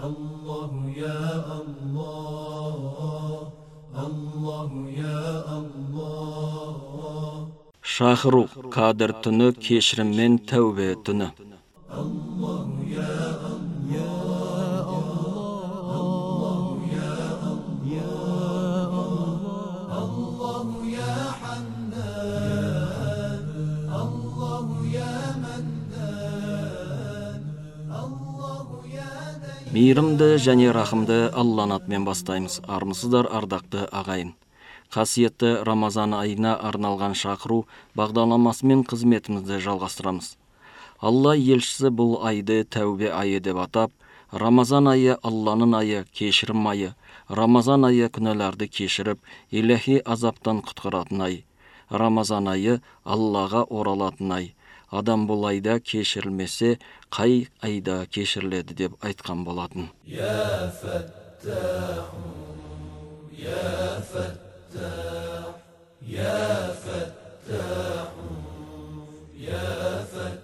الله يا الله الله يا الله Шахру Кадр түні кешіріммен тәубе түні. الله يا الله الله يا الله الله يا حنان الله يا منان الله يا ديان Мейірімді және рахымды Алланың атымен бастаймыз. Армысыздар ардақты ағайын. Қасиетті Рамазан айына арналған шақыру бағдарламасымен қызметімізді жалғастырамыз. Алла елшісі бұл айды тәубе айы деп атап, Рамазан айы Алланың айы, кешірім айы, Рамазан айы күнәларды кешіріп, иләһи азаптан құтқаратын ай. Рамазан айы Аллаға оралатын ай. Адам бұл айда кешірілмесе, қай айда кешіріледі деп айтқан болатын. يا فتاح يا فتاح يا فتاح يا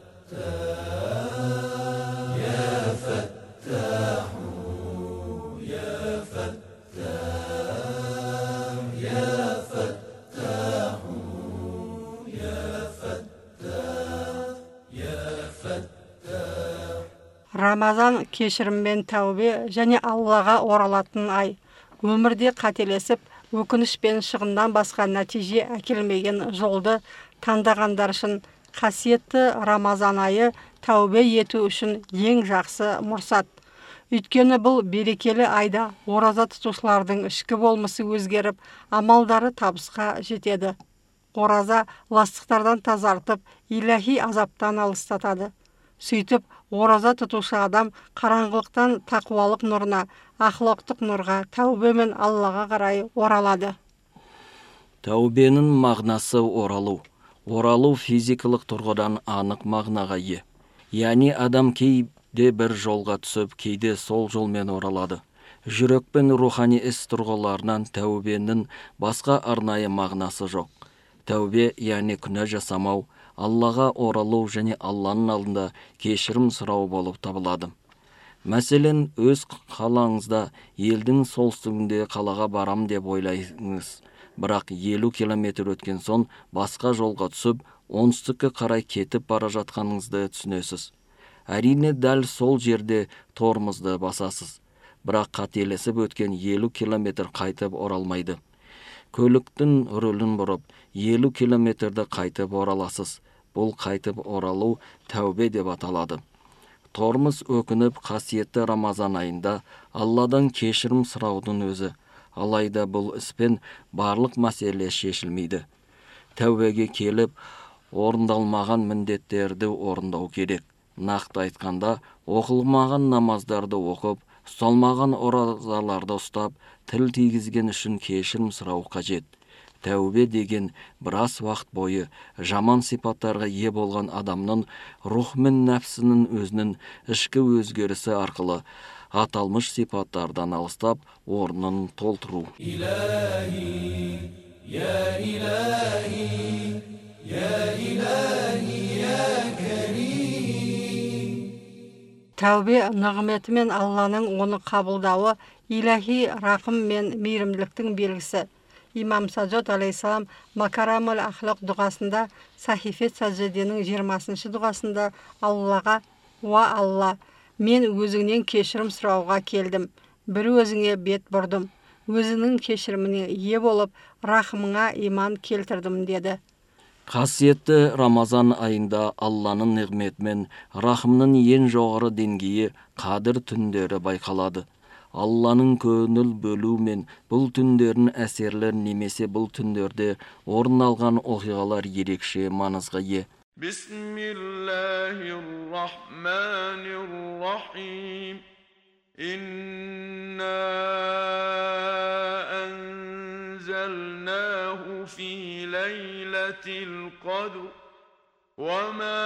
فتاح يا فتاح يا فتاح يا فتاح يا فتاح يا فتاح Рамазан кешіріммен тәубе және Аллаға оралатын ай. Өмірде қателесіп, өкініш пен шығындан басқа нәтиже әкелмеген жолды таңдағандар үшін қасиетті Рамазан айы тәубе ету үшін ең жақсы мұрсат. Өйткені бұл берекелі айда ораза тұтушылардың ішкі болмысы өзгеріп, амалдары табысқа жетеді. Ораза ластықтардан тазартып, иләһи азаптан алыстатады. Сөйтіп, ораза тұтушы адам қараңғылықтан тақуалық нұрына, ақылықтық нұрға, тәубе мен Аллаға қарай оралады. Тәубенің мағынасы оралу. Оралу физикалық тұрғыдан анық мағынаға ие. Яғни адам кейде бір жолға түсіп, кейде сол жолмен оралады. Жүрек пен рухани іс тұрғыларынан тәубенің басқа арнайы мағынасы жоқ. Тәубе, яғни күнә жасамау, Аллаға оралу және Алланың алдында кешірім сұрау болып табылады. Мәселен, өз қалаңызда елдің солтүстігінде қалаға барам деп ойлайсыңыз. Бірақ 50 километр өткен соң басқа жолға түсіп, оңтүстікке қарай кетіп бара жатқаныңызды түсінесіз. Әрине дәл сол жерде тормозды басасыз. Бірақ қателесіп өткен 50 километр қайтып оралмайды. Көліктің рөлін бұрып, 50 километрді қайтып ораласыз. Бұл қайтып оралу тәубе деп аталады. Тормоз өкініп қасиетті Рамазан айында Алладан кешірім сұраудың өзі. Алайда бұл іспен барлық мәселе шешілмейді. Тәубеге келіп, орындалмаған міндеттерді орындау керек. Нақты айтқанда, оқылмаған намаздарды оқып, ұсталмаған оразаларды ұстап, тіл тигізген үшін кешірім сұрау қажет. Тәубе деген біраз уақыт бойы жаман сипаттарға ие болған адамның рух мен нәпсінің өзінің ішкі өзгерісі арқылы аталмыш сипаттардан алыстап, орнын толтыру. إلهي يا إلهي يا إلهي يا كريم Тәубе нығметі мен Алланың оны қабылдауы иләһи рақым мен мейірімділіктің белгісі. Имам Саджад алейхиссалам Макарамул Ахлақ дұғасында, Сахифет Саджаденің 20-шы дұғасында Аллаға: «Уа Алла, мен өзіңнен кешірім сұрауға келдім. Бір өзіңе бет бұрдым. Өзіңнің кешіріміне ие болып, рахымыңа иман келтірдім» деді. Қасиетті Рамазан айында Алланың нығметімен рахымның ең жоғары деңгейі қадір түндері байқалады. Алланың көңіл бөлу мен бұл түндердің әсерлер немесе бұл түндерде орын алған оқиғалар ерекше маңызға ие. Бисмиллахир-рахманир-рахим. Инна анзалнаху фи лейлатил қадр. Ва ма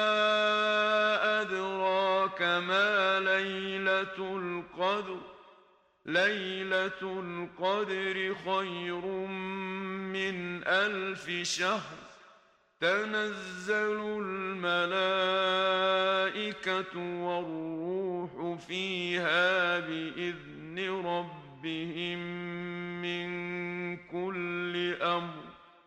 адрака ма лейлатул қадр. ليلة القدر خير من 1000 شهر تنزل الملائكة والروح فيها بإذن ربهم من كل أمر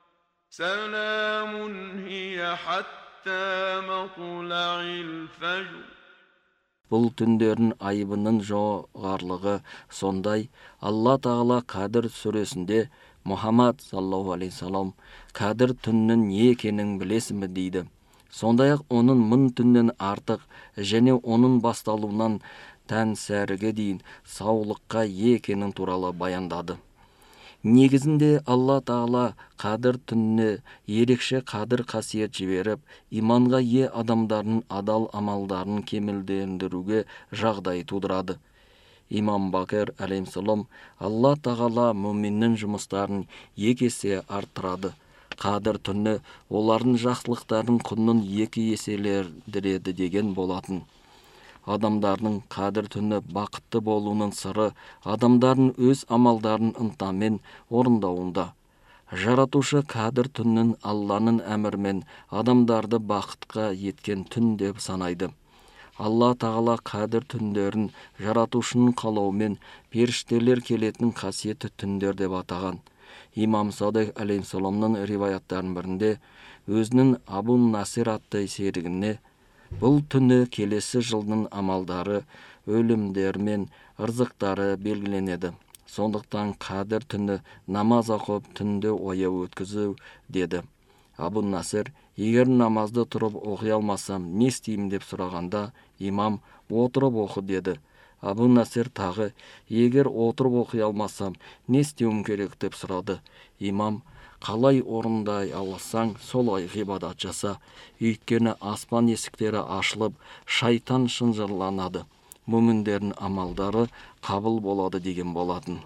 سلام هي حتى مطلع الفجر. Бұл түндердің айыбының жоғарлығы сондай. Алла Тағала Қадір сүресінде Мұхаммад саллаллаху алейхи салам Қадір түннің не екенін білесің бе дейді. Сондай-ақ оның 1000 түннен артық және оның басталуынан тән сәріге дейін саулыққа екенін туралы баяндады. Негізінде Алла Тағала Қадір түніне ерекше қадір қасиет жіберіп, иманға ие адамдардың адал амалдарын кемелдендіруге жағдай тудырады. Имам Бакир алейхиссалам Алла Тағала мүминнің жұмыстарын 2 есе арттырады. Қадір түні олардың жақсылықтардың құнын 2 еселендіреді деген болатын. Адамдардың Қадір түні бақытты болуының сыры адамдардың өз амалдарын ынтамен орындауында. Жаратушы Қадір түннің Алланың әмірімен адамдарды бақытқа еткен түн деп санайды. Алла Тағала Қадір түндерін жаратушының қалауымен періштелер келетін қасиетті түндер деп атаған. Имам Садық алейхиссаламның риваяттарының бірінде өзінің Абу Насир атты серігіне бұл түні келесі жылдың амалдары, өлімдер мен ырзықтары белгіленеді. Сондықтан Қадір түні намаз оқып түнді ояу өткізу деді. Абу Насир, егер намазды тұрып оқи алмасам, не істеймін деп сұрағанда, имам отырып оқы деді. Абу Насир тағы, егер отырып оқи алмасам, не істеуім керек деп сұрады. Имам, қалай орындай алсаң, солай ғибадат жаса. Өйткені аспан есіктері ашылып, шайтан шынжырланады. Мүміндердің амалдары қабыл болады деген болатын.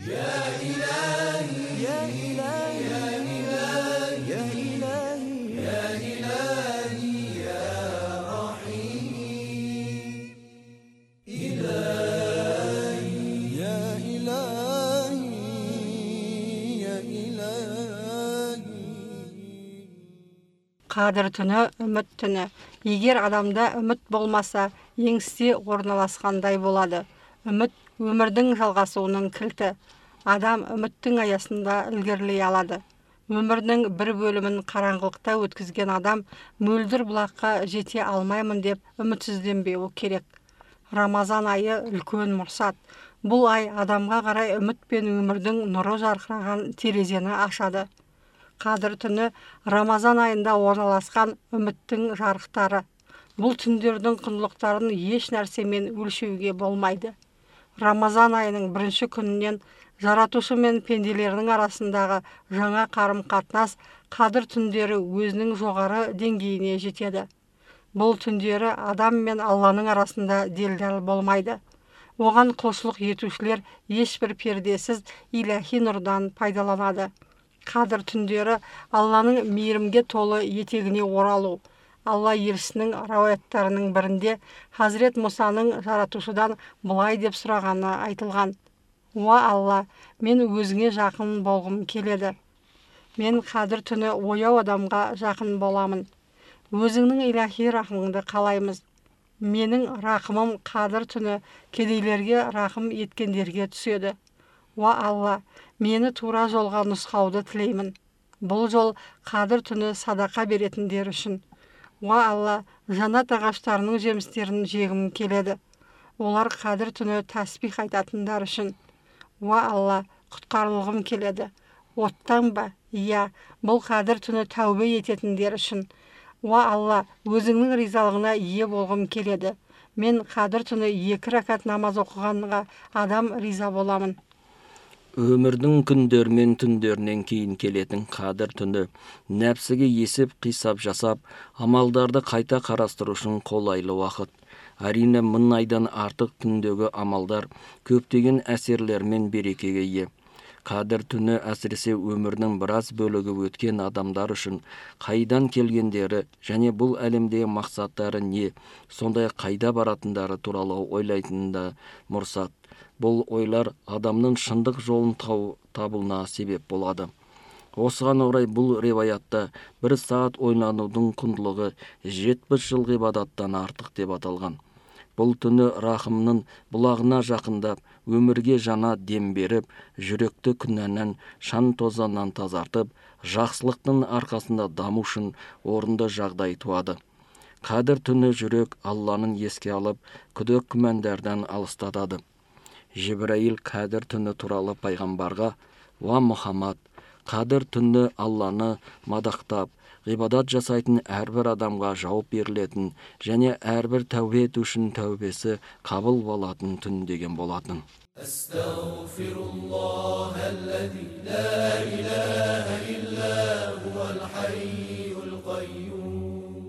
Қадір түні үміт түні. Егер адамда үміт болмаса, еңісте орналасқандай болады. Үміт өмірдің жалғасуының кілті. Адам үміттің аясында ілгерілей алады. Өмірдің бір бөлімін қараңғылықта өткізген адам мөлдір бұлаққа жете алмаймын деп үмітсізденбеуі керек. Рамазан айы үлкен мұрсат. Бұл ай адамға қарай үміт пен өмірдің нұры жарқыраған терезені ашады. Қадір түні Рамазан айында орналасқан үміттің жарықтары. Бұл түндердің құндылықтарын еш нәрсемен өлшеуге болмайды. Рамазан айының 1 күнінен жаратушы мен пенделердің арасындағы жаңа қарым-қатынас Қадір түндері өзінің жоғары деңгейіне жетеді. Бұл түндері адам мен Алланың арасында делдал болмайды. Оған құлшылық етушілер ешбір пердесіз илахи нұрдан пайдаланады. Қадір түндері Алланың мейірімге толы етегіне оралу. Алла елшісінің рауаяттарының бірінде Хазірет Мұсаның жаратушыдан бұлай деп сұрағаны айтылған. Уа Алла, мен өзіңе жақын болғым келеді. Мен Қадір түні ояу адамға жақын боламын. Өзіңнің илахи рахымыңды қалаймыз. Менің рақымым Қадір түні кедейлерге рақым еткендерге түседі. Уа Алла, мені тура жолға нұсқауды тілеймін. Бұл жол Қадір түні садақа беретіндер үшін. Уа Алла, жанат ағаштарының жемістерін жегім келеді. Олар Қадір түні тәсбих айтатындар үшін. Уа Алла, құтқарылғым келеді. Оттан ба? Иә, бұл Қадір түні тәубе ететіндер үшін. Уа Алла, өзіңнің ризалығына ие болғым келеді. Мен Қадір түні 2 ракат намаз оқығанға адам риза боламын. Өмірдің күндер мен түндерінен кейін келетін Қадір түні нәпсіге есеп қисап жасап, амалдарды қайта қарастыру үшін қолайлы уақыт. Әрине 1000 айдан артық түндегі амалдар көптеген әсерлер мен берекеге ие. Қадір түні әсіресе өмірдің біраз бөлігі өткен адамдар үшін қайдан келгендері және бұл әлемдегі мақсаттары не, сондай қайда баратындары туралы ойлайтынында мұрсат. Бұл ойлар адамның шындық жолын табуына себеп болады. Осыған орай бұл риваятта 1 сағат ойланудың құндылығы 70 жыл ғибадаттан артық деп аталған. Бұл түні рахымның бұлағына жақындап, өмірге жана дем беріп, жүректі күнәнен, шан тозаннан тазартып, жақсылықтың арқасында даму үшін орынды жағдай туады. Қадір түні жүрек Алланың еске алып, күдік күмәндерден алыстатады. Жибраил Қадір түні туралы пайғамбарға: «Ва Мұхаммад, Қадір түні Алланы мадақтап, ғибадат жасайтын әрбір адамға жауап берілетін және әрбір тәубе етушінің тәубесі қабыл болатын түн» деген болатын. Астағфируллах аллази ла илаха илля хувал хайюл қайюм.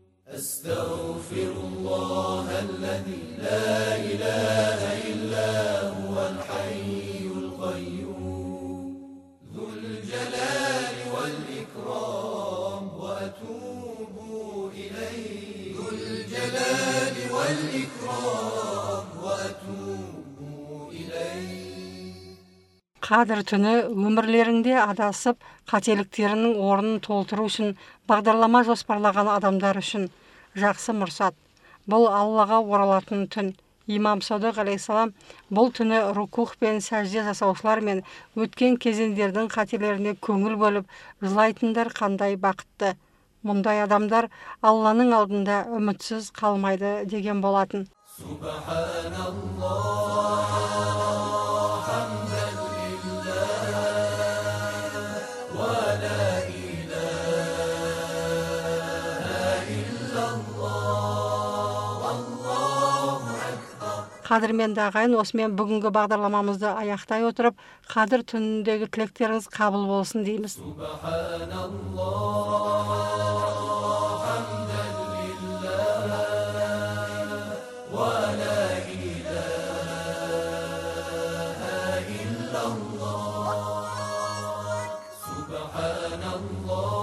Астағфируллах аллази ла илаха илля хувал хайюл қайюм. Зул jalali wal ikram wa atubu ilayhi. Zul jalali wal ikram wa atubu ilayhi. Қадір түні өмірлерінде адасып, қателіктерінің орнын толтыру үшін бағдарлама жоспарлаған адамдар үшін жақсы мұрсат. Бұл Аллаға оралатын түн. Имам Садық алейхиссалам бұл түні рукух пен сәжде жасаушылар мен өткен кезеңдердің қателеріне көңіл бөліп, жылайтындар қандай бақытты. Мұндай адамдар Алланың алдында үмітсіз қалмайды деген болатын. Қадірменді ағайын, осымен бүгінгі бағдарламамызды аяқтай отырып, Қадір түніндегі тілектеріңіз қабыл болсын дейміз. Subhanallah.